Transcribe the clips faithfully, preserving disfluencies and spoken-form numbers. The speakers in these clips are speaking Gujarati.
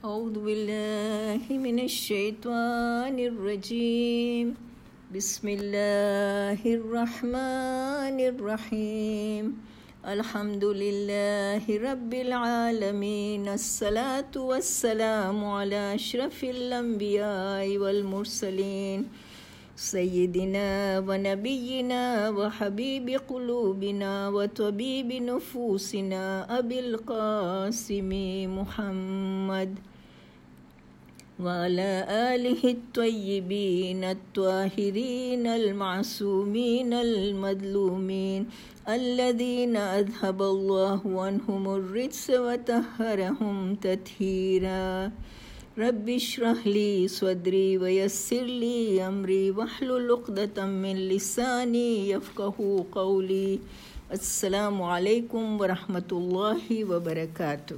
أعوذ بالله من الشيطان الرجيم بسم الله الرحمن الرحيم الحمد لله رب العالمين الصلاة والسلام على أشرف الأنبياء والمرسلين سيدنا ونبينا وحبيب قلوبنا وطبيب نفوسنا أبي القاسم محمد وعلى آله الطيبين الطاهرين المعصومين المظلومين الذين أذهب الله عنهم الرجس وطهرهم تطهيرا رب اشرح لي صدري ويسر لي أمري واحلل عقدة من لساني يفقهوا قولي السلام عليكم ورحمة الله وبركاته.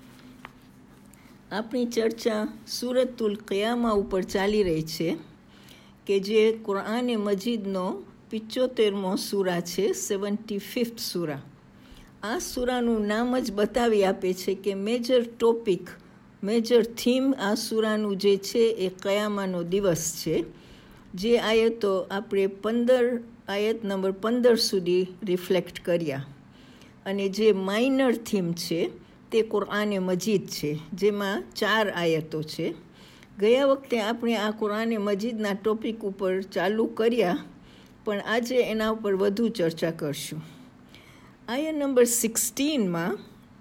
આપણી ચર્ચા સૂરતુલ क़િયામા ઉપર ચાલી રહી છે કે જે કુરઆને મજીદનો પિચોતેરમો સૂરા છે, સેવન્ટી ફિફ્થ સૂરા. આ સૂરાનું નામ જ બતાવી આપે છે કે મેજર ટોપિક, મેજર થીમ આ સૂરાનું જે છે એ કયામાનો દિવસ છે. જે આયતો આપણે પંદર આયત નંબર પંદર સુધી રિફ્લેક્ટ કર્યા, અને જે માઇનર થીમ છે તે કુરઆને મજીદ છે, જેમાં ચાર આયતો છે. ગયા વખતે આપણે આ કુરઆને મજીદના ટોપિક ઉપર ચાલુ કર્યા, પણ આજે એના ઉપર વધુ ચર્ચા કરશું. આયત નંબર સિક્સટીનમાં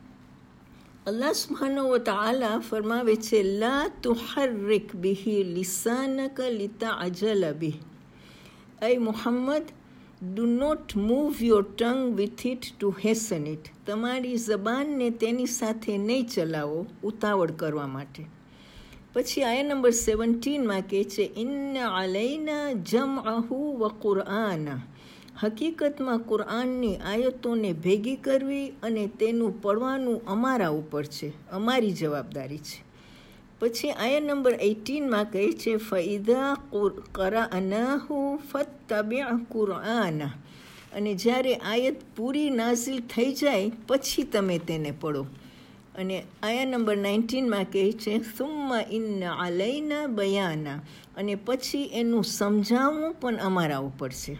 અલ્લાહ સુબ્હાનહુ વ તઆલા ફરમાવે છે, લા તુહર્રિક બિહી લિસાનક લિતઅજલ બિહ. અય Muhammad, do not move your tongue with it to hasten it. તમારી જબાનને તેની સાથે નહીં ચલાવો ઉતાવળ કરવા માટે. પછી આયા નંબર સેવન્ટીનમાં કહે છે, ઇન્ના અલૈના જમઅહુ વ કુરઆના. હકીકતમાં કુરઆનની આયતોને ભેગી કરવી અને તેનું પડવાનું અમારા ઉપર છે, અમારી જવાબદારી છે. પછી આયત નંબર એઇટીનમાં કહે છે, ફઇદા કરઅનાહુ ફત્તબિઅ કુરઆના. અને જ્યારે આયત પૂરી નાઝિલ થઈ જાય પછી તમે તેને પડો. અને આયત નંબર નાઇન્ટીનમાં કહે છે, સુમ્મા ઇન્ના અલૈના બયાના. અને પછી એનું સમજાવવું પણ અમારા ઉપર છે.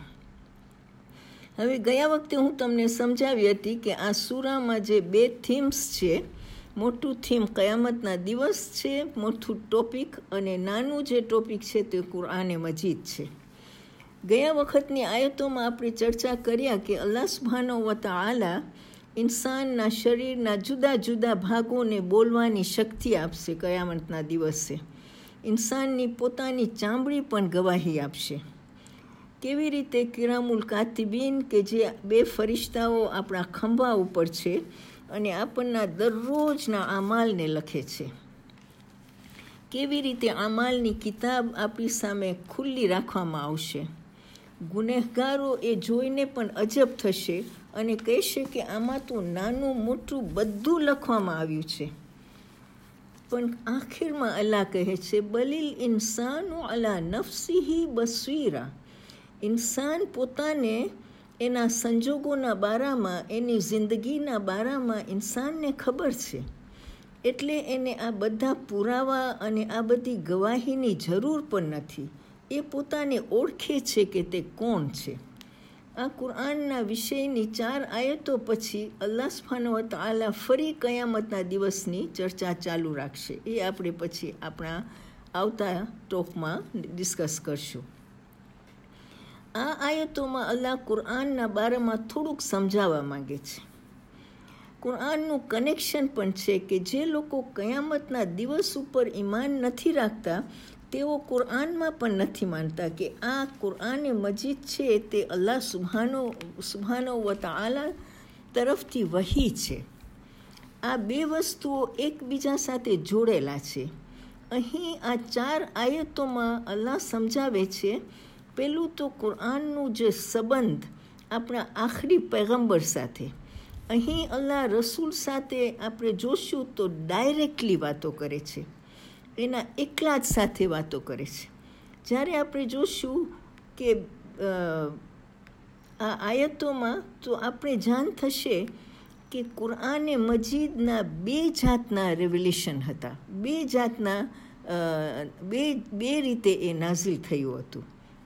હવે ગયા વખતે હું તમને સમજાવી હતી કે આ સૂરામાં જે બે થીમ્સ છે, મોટું થીમ કયામતના દિવસ છે, મોટું ટોપિક, અને નાનું જે ટોપિક છે તે કુરઆને મજીદ છે. ગયા વખતની આયતોમાં આપણે ચર્ચા કર્યા કે અલ્લાહ સુબ્હાનહુ વ તઆલા ઇન્સાનના શરીરના જુદા જુદા ભાગોને બોલવાની શક્તિ આપશે કયામતના દિવસે. ઇન્સાનની પોતાની ચામડી પણ ગવાહી આપશે. કેવી રીતે કિરામુલ કાતિબીન કે જે બે ફરિશ્તાઓ આપણા ખંભા ઉપર છે અને આપણના દરરોજના આમાલને લખે છે. કેવી રીતે આમાલની કિતાબ આપણી સામે ખુલ્લી રાખવામાં આવશે. ગુનેહગારો એ જોઈને પણ અજબ થશે અને કહેશે કે આમાં તો નાનું મોટું બધું લખવામાં આવ્યું છે. પણ આખિરમાં અલ્લાહ કહે છે, બલિલ ઇન્સાનુ અલા નફ્સિહી બસીરા. ઇન્સાન પોતાને એના સંજોગોના બારામાં, એની જિંદગીના બારામાં ઇન્સાનને ખબર છે. એટલે એને આ બધા પુરાવા અને આ બધી ગવાહીની જરૂર પણ નથી. એ પોતાને ઓળખે છે કે તે કોણ છે. આ કુરઆનના વિષયની ચાર આયતો પછી અલ્લાહ સુબ્હાનહુ વ તઆલા ફરી કયામતના દિવસની ચર્ચા ચાલુ રાખશે. એ આપણે પછી આપણા આવતા ટોકમાં ડિસ્કસ કરશું. આ આયતોમાં અલ્લાહ કુરઆનના બારામાં થોડુંક સમજાવવા માંગે છે. કુરઆનનું કનેક્શન પણ છે કે જે લોકો કયામતના દિવસ ઉપર ઈમાન નથી રાખતા તેઓ કુરઆનમાં પણ નથી માનતા કે આ કુરઆને મજીદ છે તે અલ્લાહ સુબ્હાનહુ સુબ્હાનહુ વ તઆલા તરફથી વહી છે. આ બે વસ્તુઓ એકબીજા સાથે જોડેલા છે. અહીં આ ચાર આયતોમાં અલ્લાહ સમજાવે છે, પેલું તો કુરઆનનું જે સંબંધ આપણા આખરી પૈગંબર સાથે. અહીં અલ્લાહ રસૂલ સાથે આપણે જોશું તો ડાયરેક્ટલી વાતો કરે છે, એના એકલા જ સાથે વાતો કરે છે. જ્યારે આપણે જોશું કે આ આયતોમાં તો આપણે જાણ થશે કે કુરઆને મજીદના બે જાતના રેવલ્યુશન હતા, બે જાતના બે બે રીતે એ નાઝિલ થયું હતું.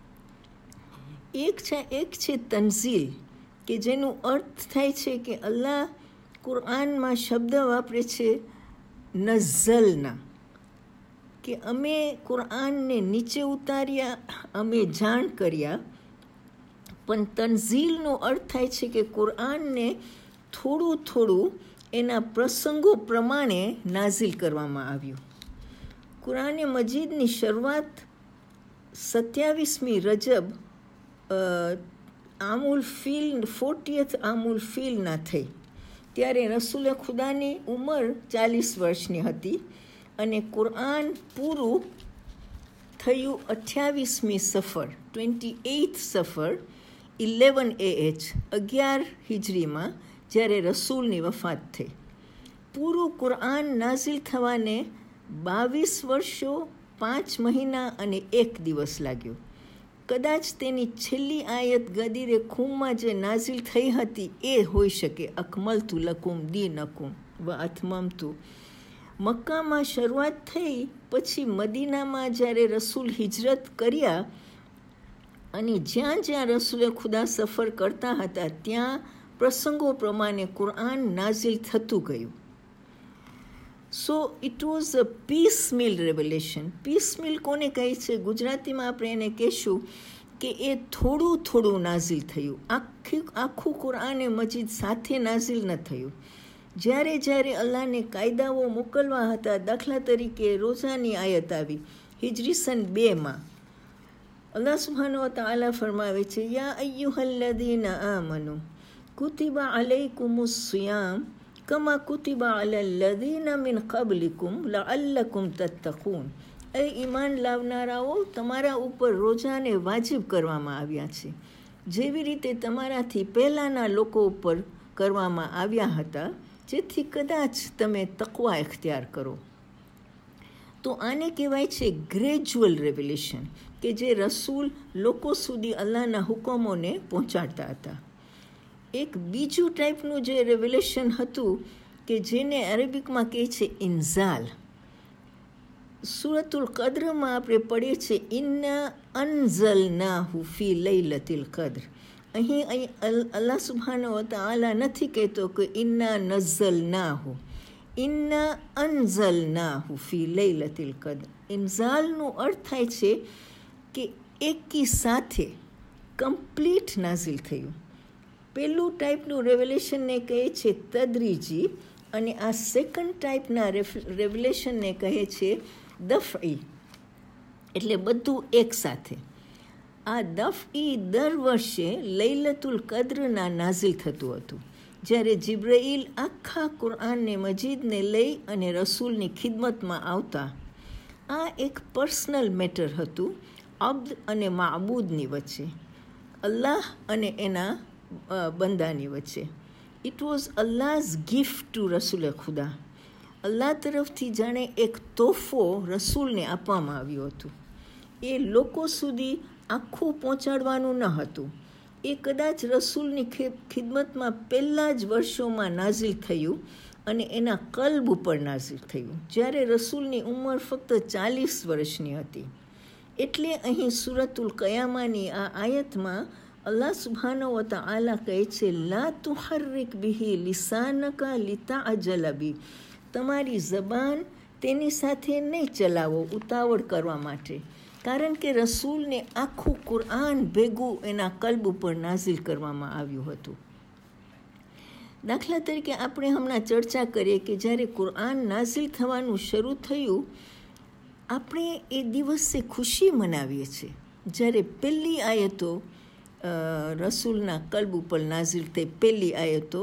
એક છે એક છે તનઝીલ, કે જેનું અર્થ થાય છે કે અલ્લાહ કુરઆનમાં શબ્દ વાપરે છે નઝલના, કે અમે કુરઆનને નીચે ઉતાર્યા, અમે જાણ કર્યા. પણ તનઝીલનો અર્થ થાય છે કે કુરઆનને થોડું થોડું એના પ્રસંગો પ્રમાણે નાઝિલ કરવામાં આવ્યું. કુરાને મજીદની શરૂઆત સત્યાવીસમી રજબ આમુલ ફીલ ફોર્ટીએથ આમુલ ફીલના થઈ. ત્યારે રસૂલે ખુદાની ઉંમર ચાલીસ વર્ષની હતી અને કુરઆન પૂરું થયું અઠ્યાવીસમી Safar, twenty eighth Safar, eleven A H, અગિયાર હિજરીમાં, જ્યારે રસૂલની વફાત થઈ. પૂરું કુરઆન નાઝિલ થવાને બાવીસ વર્ષો, પાંચ મહિના અને એક દિવસ લાગ્યો. કદાચ તેની છેલ્લી આયત ગદીરે ખૂમમાં જે નાઝિલ થઈ હતી એ હોઈ શકે, અકમલતુ લકુમ દીનકુમ વ અથમમતુ. મક્કામાં શરૂઆત થઈ, પછી મદીનામાં જ્યારે રસૂલ હિજરત કર્યા અને જ્યાં જ્યાં રસૂલે ખુદા સફર કરતા હતા ત્યાં પ્રસંગો પ્રમાણે કુરઆન નાઝિલ થતું ગયું. So it was a piecemeal revolution. Piecemeal કોને કહે છે? ગુજરાતીમાં આપણે એને કહેશું કે એ થોડું થોડું નાઝિલ થયું, આખી આખું કુરઆને મજીદ સાથે નાઝિલ ન થયું. જ્યારે જ્યારે અલ્લાહને કાયદાઓ મોકલવા હતા, દાખલા તરીકે રોઝાની આયત આવી હિજરી સન બેમાં, અલ્લાહ સુબ્હાનહુ વ તઆલા ફરમાવે છે, યા અય્યુહલ્લઝીના આમનુ કુતિબા અલૈકુમુસ સિયામ કમા કુતિબા અલલ્લઝીના મિન કબલિકુમ લઅલ્લકુમ તત્તકૂન. એ ઈમાન લાવનારાઓ, તમારા ઉપર રોજાને વાજિબ કરવામાં આવ્યા છે, જેવી રીતે તમારાથી પહેલાંના લોકો ઉપર કરવામાં આવ્યા હતા, જેથી કદાચ તમે તકવા ઇખ્તિયાર કરો. તો આને કહેવાય છે ગ્રેજ્યુઅલ રેવલ્યુશન, કે જે રસૂલ લોકો સુધી અલ્લાહના હુકમોને પહોંચાડતા હતા. એક બીજું ટાઈપનું જે રેવલ્યુશન હતું કે જેને અરેબિકમાં કહે છે ઇન્ઝાલ. સૂરતુલ કદ્રમાં આપણે પઢીએ છીએ ઇન્ના અન્ઝલનાહુ ફી લૈલતિલ કદ્ર. અહીં અહીં અલ્લાહ સુબ્હાનહુ વ તઆલા નથી કહેતો કે ઇન્ના નઝલનાહુ, ઇન્ના અન્ઝલનાહુ ફી લૈલતિલ કદ્ર. ઇન્ઝાલનો અર્થ થાય છે કે એકી સાથે કમ્પ્લીટ નાઝિલ થયું. પહેલું ટાઈપનું રેવલ્યુશનને કહે છે તદરીજી, અને આ સેકન્ડ ટાઈપના રેવલ્યુશનને કહે છે દફઈ, એટલે બધું એકસાથે. આ દફઈ દર વર્ષે લૈલતુલ કદ્રના નાઝિલ થતું હતું, જ્યારે જિબ્રાઈલ આખા કુરઆનને મજીદને લઈ અને રસૂલની ખિદમતમાં આવતા. આ એક પર્સનલ મેટર હતું અબ્દ અને માબૂદની વચ્ચે, અલ્લાહ અને એના બંદાની વચ્ચે. It was Allah's gift to રસૂલે ખુદા. અલ્લાહ તરફથી જાણે એક તોહફો રસૂલને આપવામાં આવ્યું હતું. એ લોકો સુધી આખું પહોંચાડવાનું ન હતું. એ કદાચ રસૂલની ખિદમતમાં પહેલાં જ વર્ષોમાં નાઝિલ થયું અને એના કલ્બ ઉપર નાઝિલ થયું, જ્યારે રસૂલની ઉંમર ફક્ત ચાલીસ વર્ષની હતી. એટલે અહીં સૂરતુલ કયામાની આ આયતમાં અલ્લાહ સુબ્હાનહુ વ તઆલા કહે છે, લા તુહર્રિક બિહી લિસાનકા લિતાઅજલ બી. તમારી જબાન તેની સાથે નહીં ચલાવો ઉતાવળ કરવા માટે, કારણ કે રસૂલને આખું કુરઆન ભેગું એના કલ્બ ઉપર નાઝિલ કરવામાં આવ્યું હતું. દાખલા તરીકે આપણે હમણાં ચર્ચા કરીએ કે જ્યારે કુરઆન નાઝિલ થવાનું શરૂ થયું, આપણે એ દિવસે ખુશી મનાવીએ છીએ જ્યારે પહેલી આયતો રસૂલના કલ્બ ઉપર નાઝિલ થઈ. પહેલી આયતો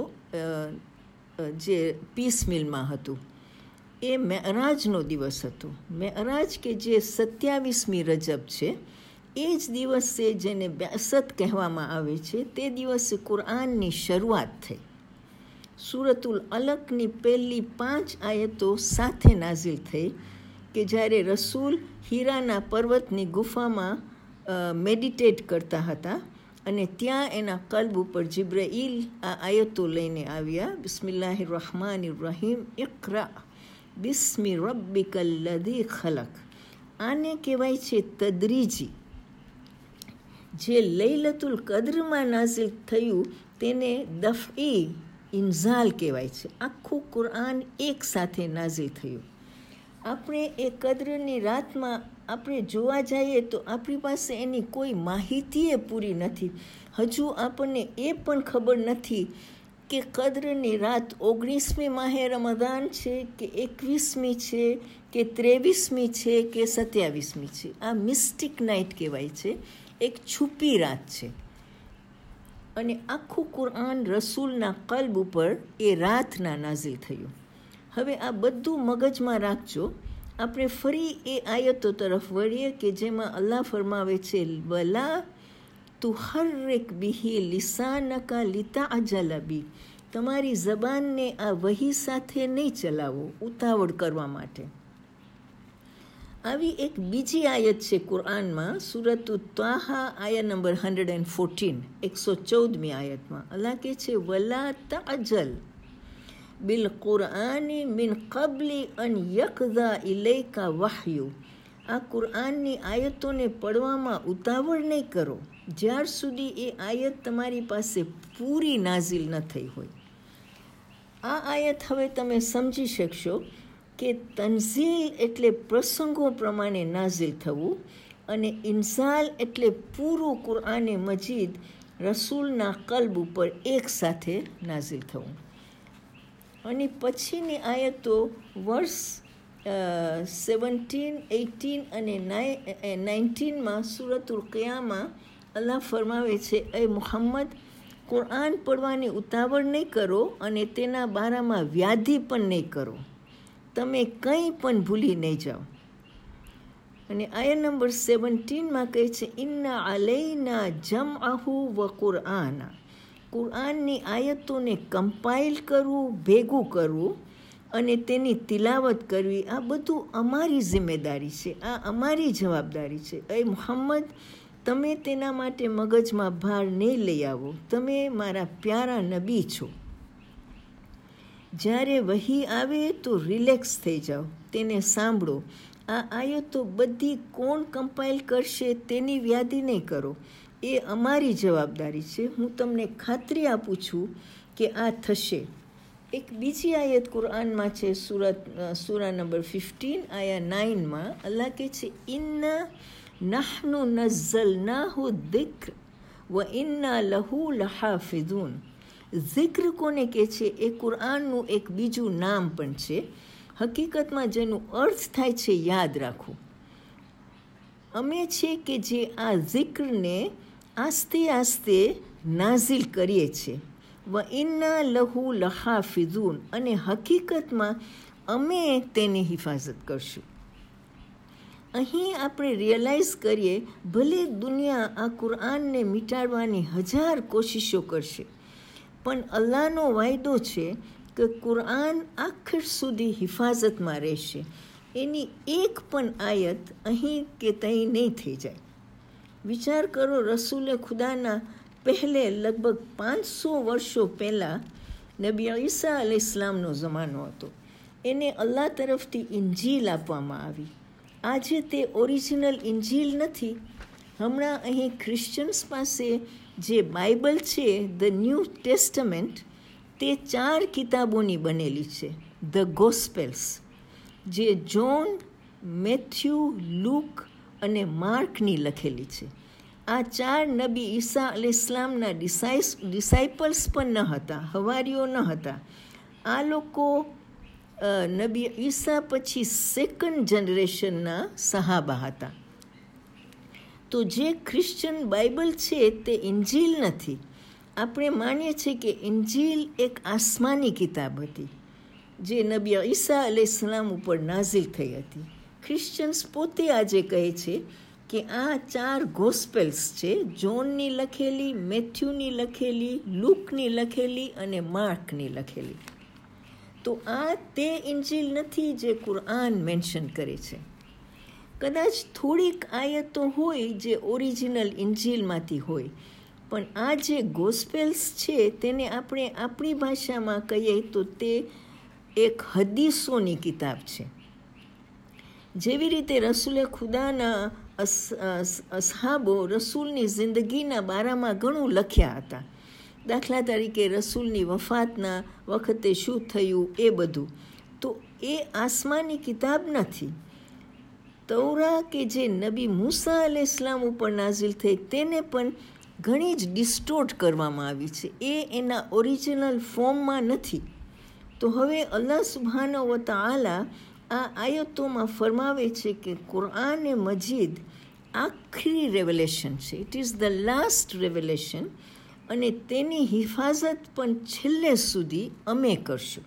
જે પીસ મિલમાં હતું એ મેઅરાજનો દિવસ હતો. મેઅરાજ કે જે સત્યાવીસમી રજબ છે, એ જ દિવસે જેને બેસત કહેવામાં આવે છે, તે દિવસે કુરઆનની શરૂઆત થઈ. સૂરતુલ અલકની પહેલી પાંચ આયતો સાથે નાઝિલ થઈ કે જ્યારે રસૂલ હીરાના પર્વતની ગુફામાં મેડિટેટ કરતા હતા અને ત્યાં એના કલ્બ ઉપર જિબ્રાઈલ આ આયતો લઈને આવ્યા. બિસ્મિલ્લાહિર રહમાનિર રહીમ, ઇક્રા બિસ્મિ રબ્બિકલ લઝી ખલક. આને કહેવાય છે તદરીજી. જે લૈલતુલ કદ્રમાં નાઝિલ થયું તેને દફઈ ઇન્ઝાલ કહેવાય છે. આખું કુરઆન એક સાથે નાઝિલ થયું. આપણે એ કદ્રની રાતમાં આપણે જોવા જઈએ તો આપણી પાસે એની કોઈ માહિતી પૂરી નથી. હજુ આપણને એ પણ ખબર નથી કે કદ્રની રાત ઓગણીસમી માહે રમઝાન છે કે એકવીસમી છે કે ત્રેવીસમી છે કે સત્યાવીસમી છે. આ મિસ્ટિક નાઇટ કહેવાય છે, એક છુપી રાત છે. અને આખું કુરઆન રસૂલના કલ્બ ઉપર એ રાતના નાઝિલ થયું. હવે આ બધું મગજમાં રાખજો. આપણે ફરી એ આયતો તરફ વળીએ કે જેમાં અલ્લાહ ફરમાવે છે, વલા તુહર્રિક બિહી લિસાનકા લિતાઅજલ બી. તમારી જબાનને આ વહી સાથે નહીં ચલાવો ઉતાવળ કરવા માટે. આવી એક બીજી આયત છે કુરઆનમાં, સુરત ત્વાહા આયા નંબર હંડ્રેડ એન્ડ ફોર્ટીન, એકસો ચૌદમી આયતમાં અલ્લાહ કહે છે, વલા તઅજલ બિલ કુરઆની મિન કબલી અન યકઝા ઇલૈકા વહયુ. આ કુરઆનની આયતોને પડવામાં ઉતાવળ નહીં કરો જ્યાર સુધી એ આયત તમારી પાસે પૂરી નાઝિલ ન થઈ હોય. આ આયત હવે તમે સમજી શકશો કે તનઝીલ એટલે પ્રસંગો પ્રમાણે નાઝિલ થવું અને ઇન્ઝાલ એટલે પૂરું કુરઆને મજીદ રસૂલના કલ્બ ઉપર એક સાથે નાઝિલ થવું. અને પછીની આયતો વર્ષ સેવન્ટીન એટીન અને નાઇન્ટીનમાં સુરતુલ क़િયામા અલ્લાહ ફરમાવે છે, એ મુહમ્મદ કુરઆન પડવાની ઉતાવળ નહીં કરો અને તેના બારામાં વ્યાધિ પણ નહીં કરો. તમે કંઈ પણ ભૂલી નહીં જાઓ. અને આયા નંબર સેવન્ટીનમાં કહે છે, ઇન્ના અલૈના જમઅહુ વ કુરઆના. કુરઆનની આયતોને કમ્પાઇલ કરવું, ભેગું કરવું અને તેની તિલાવત કરવી, આ બધું અમારી જિમ્મેદારી છે, આ અમારી જવાબદારી છે. એ મુહમ્મદ તમે તેના માટે મગજમાં ભાર નહીં લઈ આવો. તમે મારા પ્યારા નબી છો. જ્યારે વહી આવે તો રિલેક્સ થઈ જાઓ, તેને સાંભળો. આ આયતો બધી કોણ કમ્પાઇલ કરશે તેની વ્યાધિ નહીં કરો, એ અમારી જવાબદારી છે. હું તમને ખાતરી આપું છું કે આ થશે. એક બીજી આયત કુરઆનમાં છે, સુરત સુરા નંબર ફિફ્ટીન આયા નાઇનમાં અલ્લાહ કહે છે, ઇન્ના નહ્નુ નઝ્ઝલનાહુ દિક્ર વ ઇન્ના લહુ લહાફિઝૂન. જિક્ર કોને કહે છે? એ કુરઆનનું એક બીજું નામ પણ છે. હકીકતમાં જેનું અર્થ થાય છે યાદ રાખવું. અમે છે કે જે આ જિક્રને આસ્તે આસ્તે નાઝિલ કરીએ છીએ. વ ઇન્ના લહુ લહાફિઝૂન. અને હકીકતમાં અમે તેની હિફાજત કરશું. અહીં આપણે રિયલાઇઝ કરીએ, ભલે દુનિયા આ કુરઆનને મિટાડવાની હજાર કોશિશો કરશે, પણ અલ્લાહનો વાયદો છે કે કુરઆન આખિર સુધી હિફાજતમાં રહેશે. એની એક પણ આયત અહીં કે ત્યાં નહીં થઈ જાય. વિચાર કરો, રસૂલે ખુદાના પહેલે લગભગ પાંચસો વર્ષો પહેલાં નબી ઈસા અલૈહિસ્સલામનો જમાનો હતો. એને અલ્લાહ તરફથી ઇન્જીલ આપવામાં આવી. આજે તે ઓરિજિનલ ઇન્જીલ નથી. હમણાં અહીં ક્રિશ્ચન્સ પાસે જે બાઇબલ છે, ધ ન્યૂ ટેસ્ટમેન્ટ, તે ચાર કિતાબોની બનેલી છે. ધ ગોસ્પેલ્સ, જે જોન, મેથ્યુ, લૂક અને માર્કની લખેલી છે. આ ચાર નબી ઈસા અલૈહિસ્સલામના ડિસાઇસ ડિસાઇપલ્સ પણ ન હતા, હવારીઓ ન હતા. આ લોકો નબી ઈસા પછી સેકન્ડ જનરેશનના સહાબા હતા. તો જે ક્રિશ્ચન બાઇબલ છે તે ઇન્જીલ નથી. આપણે માનીએ છીએ કે ઇન્જીલ એક આસમાની કિતાબ હતી જે નબી ઈસા અલૈહિસ્સલામ ઉપર નાઝિલ થઈ હતી. ક્રિશ્ચન્સ પોતે આજે કહે છે કે આ ચાર ગોસ્પેલ્સ છે, જોનની લખેલી, મેથ્યુની લખેલી, લૂકની લખેલી અને માર્કની લખેલી. તો આ તે ઇન્જીલ નથી જે કુરઆન મેન્શન કરે છે. કદાચ થોડીક આયતો હોય જે ઓરિજિનલ ઇન્જીલમાંથી હોય, પણ આ જે ગોસ્પેલ્સ છે તેને આપણે આપણી ભાષામાં કહીએ તો તે એક હદીસોની કિતાબ છે. જેવી રીતે રસૂલે ખુદાના અસ અસહાબો રસૂલની જિંદગીના બારામાં ઘણું લખ્યા હતા. દાખલા તરીકે રસૂલની વફાતના વખતે શું થયું એ બધું. તો એ આસમાની કિતાબ નથી. તૌરા કે જે નબી મૂસા અલૈહિસ્સલામ ઉપર નાઝિલ થઈ તેને પણ ઘણી જ ડિસ્ટોર્ટ કરવામાં આવી છે. એ એના ઓરિજિનલ ફોર્મમાં નથી. તો હવે અલ્લાહ સુબ્હાનહુ વ તઆલા આ આયતોમાં ફરમાવે છે કે કુરઆન એ મજીદ આખરી રેવલેશન છે. It is the last revelation અને તેની હિફાજત પણ છેલ્લે સુધી અમે કરશું.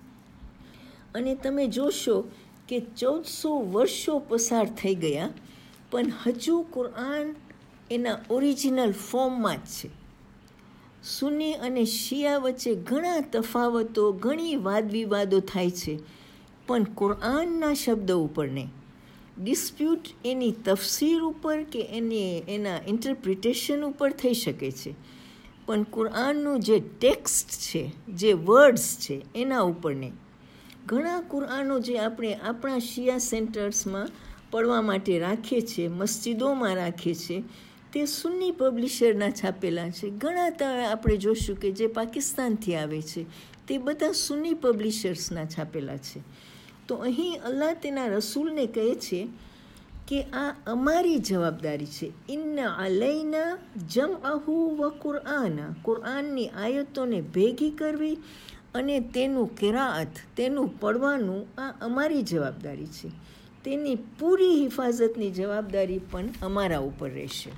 અને તમે જોશો કે ચૌદસો વર્ષો પસાર થઈ ગયા પણ હજુ કુરઆન એના ઓરિજિનલ ફોર્મમાં જ છે. સુન્ની અને શિયા વચ્ચે ઘણા તફાવતો, ઘણી વાદવિવાદો થાય છે, પણ કુરઆનના શબ્દો ઉપર નહીં. ડિસ્પ્યુટ એની તફસીર ઉપર કે એની એના ઇન્ટરપ્રિટેશન ઉપર થઈ શકે છે, પણ કુરઆનનું જે ટેક્સ્ટ છે, જે વર્ડ્સ છે, એના ઉપર નહીં. ઘણા કુરઆનો જે આપણે આપણા શિયા સેન્ટર્સમાં પડવા માટે રાખીએ છીએ, મસ્જિદોમાં રાખીએ છીએ, તે સુન્ની પબ્લિશરના છાપેલા છે. ઘણા તો આપણે જોશું કે જે પાકિસ્તાનથી આવે છે તે બધા સુન્ની પબ્લિશર્સના છાપેલા છે. તો અહીં અલ્લાહ તેના રસૂલને કહે છે કે આ અમારી જવાબદારી છે. ઇન્ના અલૈના જમઅહુ વ કુરઆના, કુરઆનની આયતોને ભેગી કરવી અને તેનું કિરાઅત, તેનું પડવાનું આ અમારી જવાબદારી છે. તેની પૂરી હિફાજતની જવાબદારી પણ અમારા ઉપર રહેશે.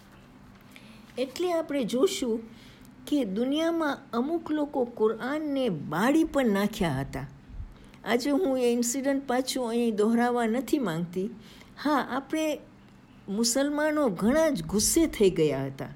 એટલે આપણે જોશું કે દુનિયામાં અમુક લોકો કુરઆનને બાળી પણ નાખ્યા હતા. આજે હું એ ઇન્સિડન્ટ પાછું અહીં દોહરાવવા નથી માંગતી. હા, આપણે મુસલમાનો ઘણા જ ગુસ્સે થઈ ગયા હતા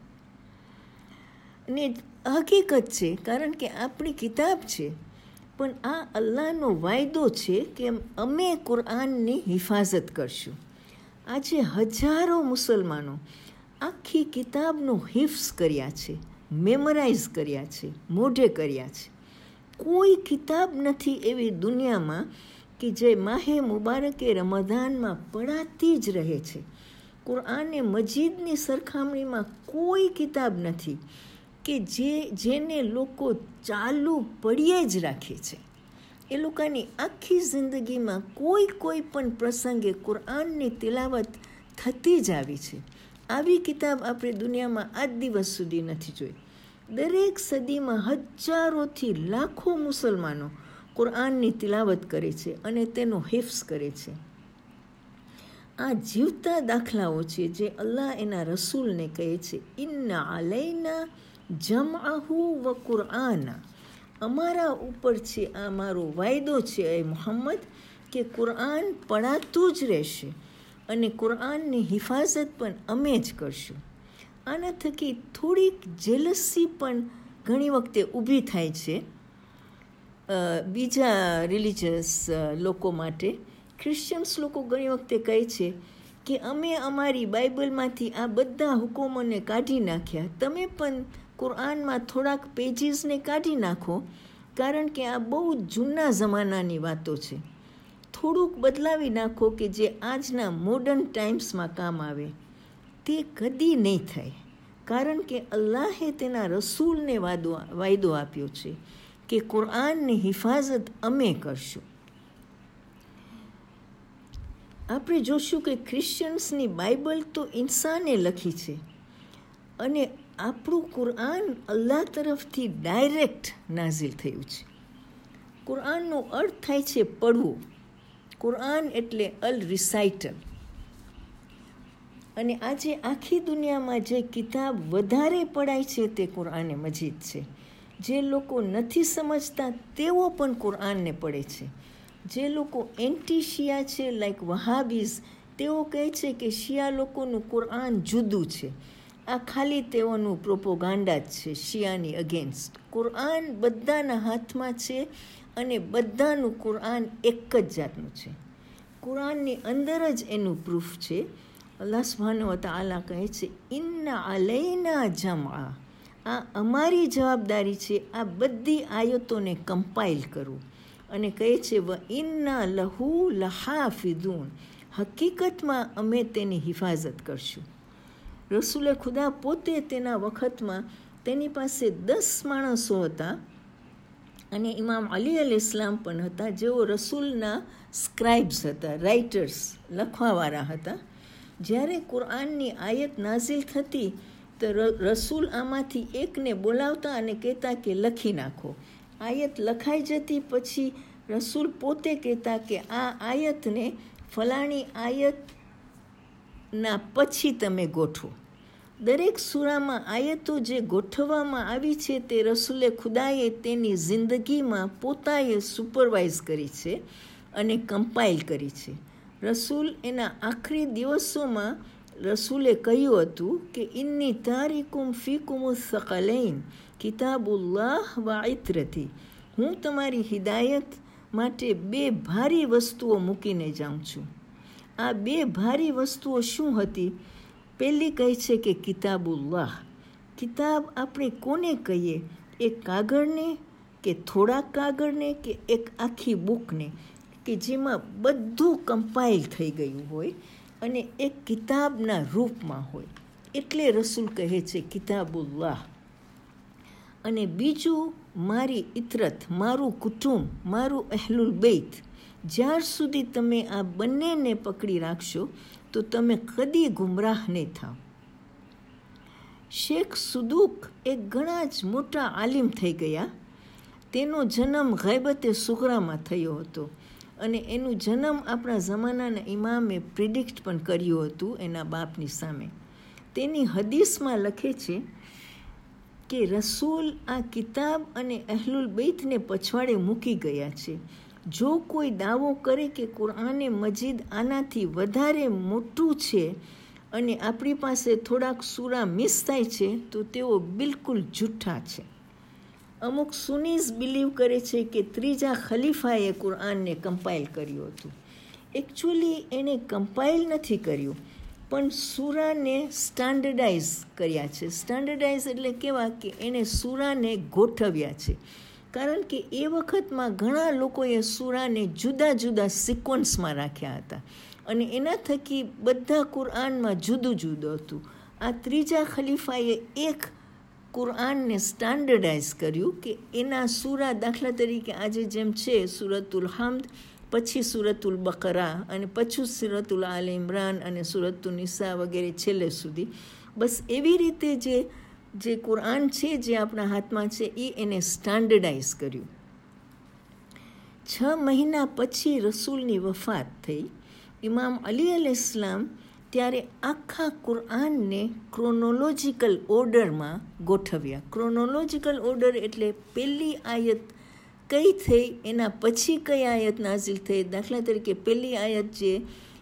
અને હકીકત છે, કારણ કે આપણી કિતાબ છે. પણ આ અલ્લાહનો વાયદો છે કે અમે કુરઆનની હિફાજત કરશું. આજે હજારો મુસલમાનો આખી કિતાબનો હિફ્ઝ કર્યા છે, મેમરાઇઝ કર્યા છે, મોઢે કર્યા છે. કોઈ કિતાબ નથી એવી દુનિયામાં કે જે માહે મુબારકે રમઝાનમાં પડાતી જ રહે છે. કુરઆને મજીદની સરખામણીમાં કોઈ કિતાબ નથી કે જે જેને લોકો ચાલુ પડીએ જ રાખે છે. એ લોકોની આખી જિંદગીમાં કોઈ કોઈ પણ પ્રસંગે કુરઆનની તિલાવત થતી જ આવી છે. આવી કિતાબ આપણે દુનિયામાં આજ દિવસ સુધી નથી જોઈ. દરેક સદીમાં હજારોથી લાખો મુસલમાનો કુરઆનની તિલાવત કરે છે અને તેનો હિફ્ઝ કરે છે. આ જીવતા દાખલાઓ છે જે અલ્લાહ એના રસૂલને કહે છે, ઇન્ના અલૈના જમઅહુ વ કુરઆના, અમારા ઉપર છે, આ મારો વાયદો છે એ મુહમ્મદ કે કુરઆન પઢાતું જ રહેશે અને કુરઆનની હિફાજત પણ અમે જ કરશું. આના થકી થોડીક જેલસી પણ ઘણી વખતે ઊભી થાય છે બીજા રિલિજિયસ લોકો માટે. ક્રિશ્ચિયન્સ લોકો ઘણી વખતે કહે છે કે અમે અમારી બાઇબલમાંથી આ બધા હુકમોને કાઢી નાખ્યા, તમે પણ કુરઆનમાં થોડાક પેજીસને કાઢી નાખો, કારણ કે આ બહુ જૂના જમાનાની વાતો છે. થોડુંક બદલાવી નાખો કે જે આજના મોડર્ન ટાઈમ્સમાં કામ આવે. તે કદી નહીં થાય, કારણ કે અલ્લાહે તેના રસૂલને વાદો વાયદો આપ્યો છે કે કુરઆનની હિફાજત અમે કરશું. આપણે જોશું કે ક્રિશ્ચિયન્સની બાઇબલ તો ઇન્સાને લખી છે અને આપણું કુરઆન અલ્લાહ તરફથી ડાયરેક્ટ નાઝિલ થયું છે. કુરઆનનો અર્થ થાય છે પડવું. કુરઆન એટલે અલ રિસાઇટલ. અને આજે આખી દુનિયામાં જે કિતાબ વધારે પઢાય છે તે કુરઆને મજીદ છે. જે લોકો નથી સમજતા તેઓ પણ કુરઆનને પઢે છે. જે લોકો એન્ટી શિયા છે, લાઈક વહાબીઝ, તેઓ કહે છે કે શિયા લોકોનું કુરઆન જુદું છે. આ ખાલી તેઓનું પ્રોપોગાન્ડા જ છે શિયાની અગેન્સ્ટ. કુરઆન બધાના હાથમાં છે અને બધાનું કુરઆન એક જ જાતનું છે. કુરઆનની અંદર જ એનું પ્રૂફ છે. અલ્લાહ સુબ્હાનહુ વ તઆલા કહે છે ઇન્ના અલૈના જમઆ, આ અમારી જવાબદારી છે આ બધી આયતોને કમ્પાઇલ કરવું. અને કહે છે વ ઇન્ના લહુ લહાફિઝૂન, હકીકતમાં અમે તેની હિફાજત કરશું. રસૂલે ખુદા પોતે તેના વખતમાં તેની પાસે દસ માણસો હતા અને ઇમામ અલી અલૈહિસ્સલામ પણ હતા, જેઓ રસૂલના સ્ક્રાઇબ્સ હતા, રાઇટર્સ, લખવાવાળા હતા. જ્યારે કુરઆનની આયત નાઝિલ થતી તો રસૂલ આમાંથી એકને બોલાવતા અને કહેતા કે લખી નાખો. આયત લખાઈ જતી પછી રસૂલ પોતે કહેતા કે આ આયતને ફલાણી આયતના પછી તમે ગોઠવો. દરેક સૂરામાં આયતો જે ગોઠવવામાં આવી છે તે રસૂલે ખુદાએ તેની જિંદગીમાં પોતાએ સુપરવાઇઝ કરી છે અને કમ્પાઇલ કરી છે. રસૂલ એના આખરી દિવસોમાં રસૂલે કહ્યું હતું કે ઇન્ની તારિકુમ ફીકુમ સકલૈન કિતાબુલ્લાહ વા ઇત્રતી, હું તમારી હિદાયત માટે બે ભારી વસ્તુઓ મૂકીને જાઉં છું. આ બે ભારી વસ્તુઓ શું હતી? પહેલી કહે છે કે કિતાબુલ્લાહ. કિતાબ આપણે કોને કહીએ? એક કાગળને કે થોડાક કાગળને કે એક આખી બુકને કે જેમાં બધું કમ્પાઇલ થઈ ગયું હોય અને એક કિતાબના રૂપમાં હોય, એટલે રસૂલ કહે છે કિતાબુલ્લાહ. અને બીજું મારી ઇતરત, મારું કુટુંબ, મારું અહલુલ બૈત. જ્યાર સુધી તમે આ બંનેને પકડી રાખશો તો તમે કદી ગુમરાહ નહીં થાવ. શેખ સુદૂક એક ઘણા જ મોટા આલિમ થઈ ગયા. તેનો જન્મ ગૈબતે સુગરામાં થયો હતો અને એનું જન્મ આપણા જમાનાના ઇમામે પ્રિડિક્ટ પણ કર્યું હતું એના બાપની સામે. તેની હદીસમાં લખે છે કે રસૂલ આ કિતાબ અને અહલુલ બૈતને પછવાડે મૂકી ગયા છે. જો કોઈ દાવો કરે કે કુરઆને મજીદ આનાથી વધારે મોટું છે અને આપણી પાસે થોડાક સૂરા મિસ થાય છે તો તેઓ બિલકુલ જૂઠા છે. અમુક સુનીઝ બિલીવ કરે છે કે ત્રીજા ખલીફાએ કુરઆનને કમ્પાઇલ કર્યું હતું. એકચ્યુઅલી એણે કમ્પાઇલ નથી કર્યું, પણ સૂરાને સ્ટાન્ડર્ડાઇઝ કર્યા છે. સ્ટાન્ડર્ડાઇઝ એટલે કેવા કે એણે સૂરાને ગોઠવ્યા છે. કારણ કે એ વખતમાં ઘણા લોકોએ સૂરાને જુદા જુદા સિક્વન્સમાં રાખ્યા હતા અને એના થકી બધા કુરઆનમાં જુદું જુદું હતું. આ ત્રીજા ખલીફાએ એક કુરઆનને સ્ટાન્ડર્ડાઇઝ કર્યું કે એના સૂરા, દાખલા તરીકે આજે જેમ છે સૂરતુલ હમ્દ, પછી સૂરતુલ બકરા અને પછી સૂરતુલ આલ ઇમરાન અને સૂરતુલ નિસા વગેરે છેલ્લે સુધી, બસ એવી રીતે જે જે કુરઆન છે જે આપણા હાથમાં છે એ એને સ્ટાન્ડર્ડાઇઝ કર્યું. છ મહિના પછી રસૂલની વફાત થઈ. ઇમામ અલી અલૈહિસ્સલામ ત્યારે આખા કુરઆનને ક્રોનોલોજિકલ ઓર્ડરમાં ગોઠવ્યા. ક્રોનોલોજિકલ ઓર્ડર એટલે પહેલી આયત કઈ થઈ એના પછી કઈ આયત નાઝિલ થઈ. દાખલા તરીકે પહેલી આયત જે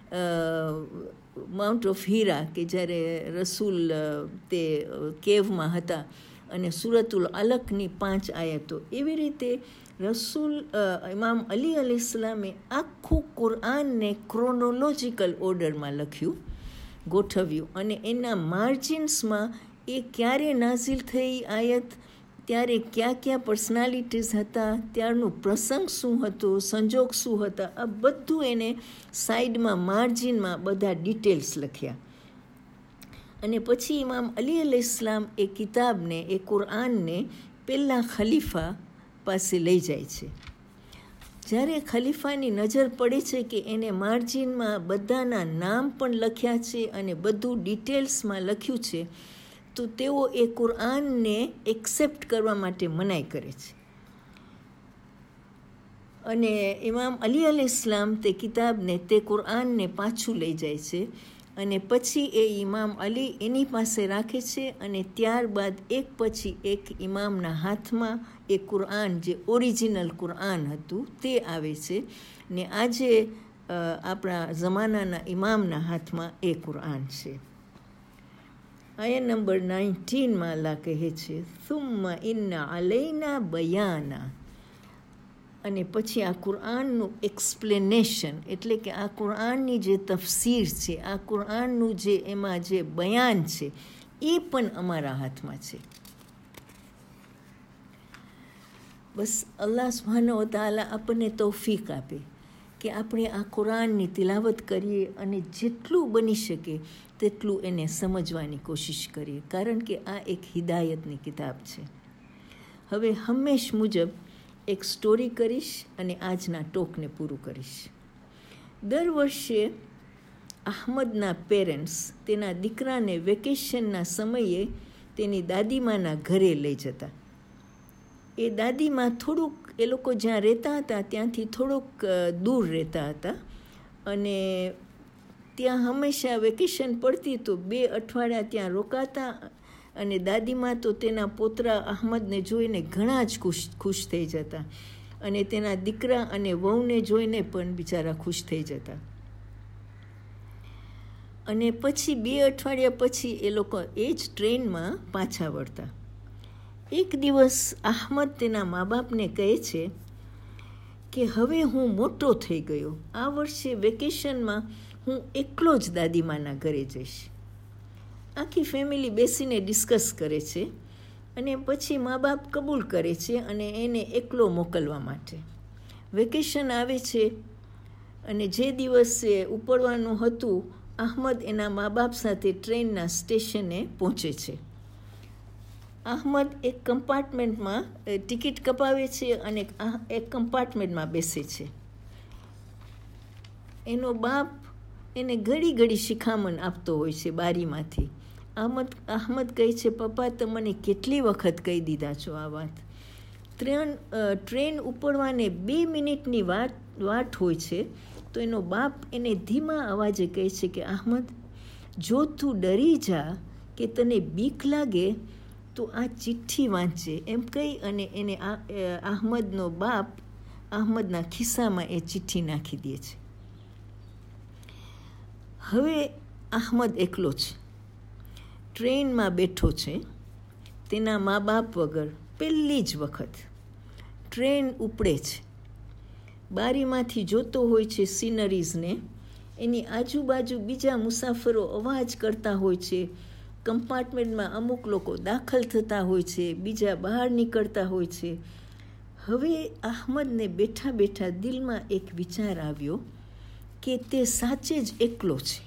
માઉન્ટ ઓફ હીરા કે જ્યારે રસૂલ તે કેવમાં હતા અને સૂરતુલ અલકની પાંચ આયતો, એવી રીતે રસૂલ ઇમામ અલી અલૈહિસ્સલામે આખું કુરઆનને ક્રોનોલોજિકલ ઓર્ડરમાં લખ્યું, ગોઠવ્યું અને એના માર્જિન્સમાં એ ક્યારે નાઝિલ થઈ આયત, ત્યારે ક્યાં ક્યાં પર્સનાલિટીઝ હતા, ત્યારનું પ્રસંગ શું હતો, સંજોગ શું હતા, આ બધું એને સાઈડમાં માર્જિનમાં બધા ડિટેલ્સ લખ્યા. અને પછી ઇમામ અલી અલૈહિસ્સલામ એ કિતાબને, એ કુરઆનને પહેલાં ખલીફા પાસે લઈ જાય છે. જ્યારે ખલીફાની નજર પડે છે કે એને માર્જિનમાં બધાના નામ પણ લખ્યા છે અને બધું ડિટેલ્સમાં લખ્યું છે, તો તેઓ એ કુરઆનને એક્સેપ્ટ કરવા માટે મનાઈ કરે છે. અને ઇમામ અલી અલૈહિસ્સલામ તે કિતાબને, તે કુરઆનને પાછું લઈ જાય છે અને પછી એ ઇમામ અલી એની પાસે રાખે છે અને ત્યારબાદ એક પછી એક ઇમામના હાથમાં એ કુરઆન, જે ઓરિજિનલ કુરઆન હતું તે આવે છે ને આજે આપણા જમાનાના ઇમામના હાથમાં એ કુરઆન છે. આયા નંબર નાઇન્ટીનમાં અલ્લાહ કહે છે સુમ્મા ઇન્ના અલૈના બયાના, અને પછી આ કુરાનનું એક્સપ્લેનેશન, એટલે કે આ કુરાનની જે તફસીર છે, આ કુરાનનું જે એમાં જે બયાન છે, એ પણ અમારા હાથમાં છે. બસ અલ્લાહ સુબ્હાનહુ વ તઆલા આપણને તૌફીક આપે કે આપણે આ કુરાનની તિલાવત કરીએ અને જેટલું બની શકે તેટલું એને સમજવાની કોશિશ કરીએ, કારણ કે આ એક હિદાયતની કિતાબ છે. હવે હંમેશ મુજબ એક સ્ટોરી કરીશ અને આજના ટોકને પૂરું કરીશ. દર વર્ષે અહમદના પેરેન્ટ્સ તેના દીકરાને વેકેશનના સમયે તેની દાદીમાના ઘરે લઈ જતા. એ દાદીમાં થોડુંક, એ લોકો જ્યાં રહેતા હતા ત્યાંથી થોડુંક દૂર રહેતા હતા અને ત્યાં હંમેશા વેકેશન પડતી તો બે અઠવાડિયા ત્યાં રોકાતા અને દાદીમાં તો તેના પોતરા અહમદને જોઈને ઘણા જ ખુશ ખુશ થઈ જતા અને તેના દીકરા અને વહુને જોઈને પણ બિચારા ખુશ થઈ જતા. અને પછી બે અઠવાડિયા પછી એ લોકો એ જ ટ્રેનમાં પાછા વળતા. એક દિવસ અહમદ તેના મા બાપને કહે છે કે હવે હું મોટો થઈ ગયો, આ વર્ષે વેકેશનમાં હું એકલો જ દાદીમાના ઘરે જઈશ. આખી ફેમિલી બેસીને ડિસ્કસ કરે છે અને પછી મા બાપ કબૂલ કરે છે અને એને એકલો મોકલવા માટે. વેકેશન આવે છે અને જે દિવસે ઉપડવાનું હતું, અહમદ એના મા બાપ સાથે ટ્રેનના સ્ટેશને પહોંચે છે. અહમદ એક કમ્પાર્ટમેન્ટમાં ટિકિટ કપાવે છે અને એક કમ્પાર્ટમેન્ટમાં બેસે છે. એનો બાપ એને ઘડી ઘડી શિખામણ આપતો હોય છે બારીમાંથી. અહમદ અહમદ કહે છે, પપ્પા તમને કેટલી વખત કહી દીધા છો આ વાત. ટ્રેન ટ્રેન ઉપડવાને બે મિનિટની વાત વાટ હોય છે તો એનો બાપ એને ધીમા અવાજે કહે છે કે અહમદ, જો તું ડરી જા કે તને બીક લાગે તો આ ચિઠ્ઠી વાંચે, એમ કહી અને એને અહમદનો બાપ અહમદના ખિસ્સામાં એ ચિઠ્ઠી નાખી દે છે. હવે અહમદ એકલો છે, ટ્રેનમાં બેઠો છે, તેના મા બાપ વગર પહેલી જ વખત. ટ્રેન ઉપડે છે, બારીમાંથી જોતો હોય છે સિનરીઝને, એની આજુબાજુ બીજા મુસાફરો અવાજ કરતા હોય છે, કમ્પાર્ટમેન્ટમાં અમુક લોકો દાખલ થતા હોય છે, બીજા બહાર નીકળતા હોય છે. હવે અહમદને બેઠા બેઠા દિલમાં એક વિચાર આવ્યો કે તે સાચે જ એકલો છે.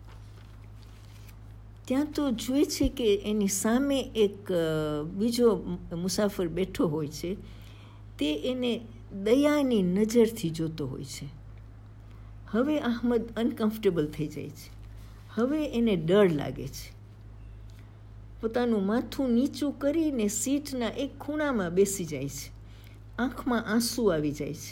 ત્યાં તો જુએ છે કે એની સામે એક બીજો મુસાફર બેઠો હોય છે, તે એને દયાની નજરથી જોતો હોય છે. હવે અહમદ અનકમ્ફર્ટેબલ થઈ જાય છે. હવે એને ડર લાગે છે. પોતાનું માથું નીચું કરીને સીટના એક ખૂણામાં બેસી જાય છે. આંખમાં આંસુ આવી જાય છે.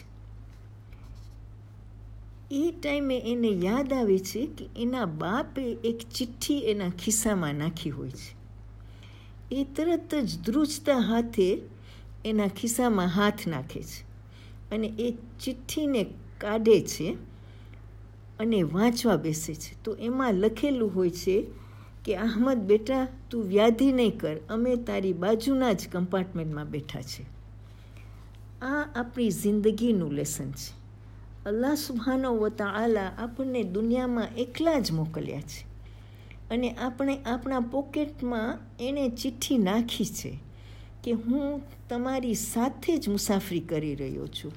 એ ટાઈમે એને યાદ આવે છે કે એના બાપે એક ચિઠ્ઠી એના ખિસ્સામાં નાખી હોય છે. એ તરત જ ધ્રુજતા હાથે એના ખિસ્સામાં હાથ નાખે છે અને એ ચિઠ્ઠીને કાઢે છે અને વાંચવા બેસે છે. તો એમાં લખેલું હોય છે કે અહમદ બેટા, તું વ્યાધિ નહીં કર, અમે તારી બાજુના જ કમ્પાર્ટમેન્ટમાં બેઠા છે. આ આપણી જિંદગીનું લેસન છે. અલ્લાહ સુબ્હાનહુ વ તઆલા આપણને દુનિયામાં એકલા જ મોકલ્યા છે અને આપણે આપણા પોકેટમાં એણે ચિઠ્ઠી નાખી છે કે હું તમારી સાથે જ મુસાફરી કરી રહ્યો છું.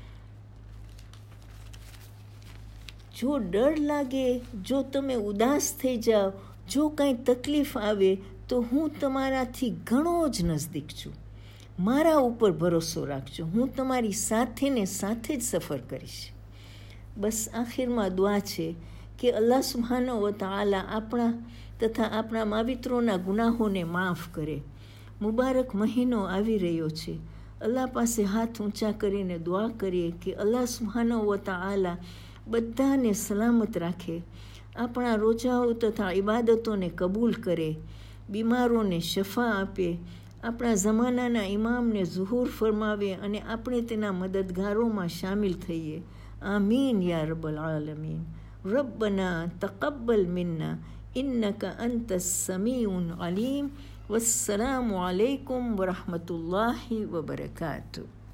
જો ડર લાગે, જો તમે ઉદાસ થઈ જાઓ, જો કાંઈ તકલીફ આવે તો હું તમારાથી ઘણો જ નજદીક છું. મારા ઉપર ભરોસો રાખજો, હું તમારી સાથે ને સાથે જ સફર કરીશ. બસ આખિરમાં દુઆ છે કે અલ્લાહ સુબ્હાનહુ વ તઆલા આપણા તથા આપણા માવિત્રોના ગુનાહોને માફ કરે. મુબારક મહિનો આવી રહ્યો છે. અલ્લાહ પાસે હાથ ઊંચા કરીને દુઆ કરીએ કે અલ્લાહ સુબ્હાનહુ વ તઆલા બધાને સલામત રાખે, આપણા રોજાઓ તથા ઇબાદતોને કબૂલ કરે, બીમારોને શફા આપે, આપણા જમાનાના ઇમામને ઝુહૂર ફરમાવે અને આપણે તેના મદદગારોમાં શામિલ થઈએ. આમીન યા રબ્બલ આલમીન. રબ્બના તકબ્બલ મિન્ના ઇન્નકા અંતસ સમીઉન અલીમ. વસ્સલામુ અલૈકુમ વરહમતુલ્લાહિ વબરકાતુહ.